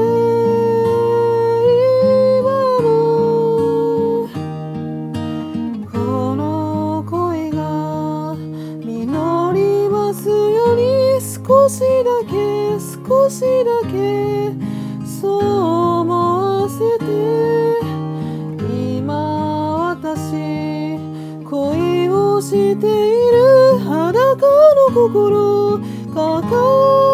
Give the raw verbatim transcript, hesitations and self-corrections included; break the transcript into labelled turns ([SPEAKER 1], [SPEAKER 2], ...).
[SPEAKER 1] 今もこの恋が実りますように、少しだけ少しだけそう思わせて、今私恋をしている裸の心抱え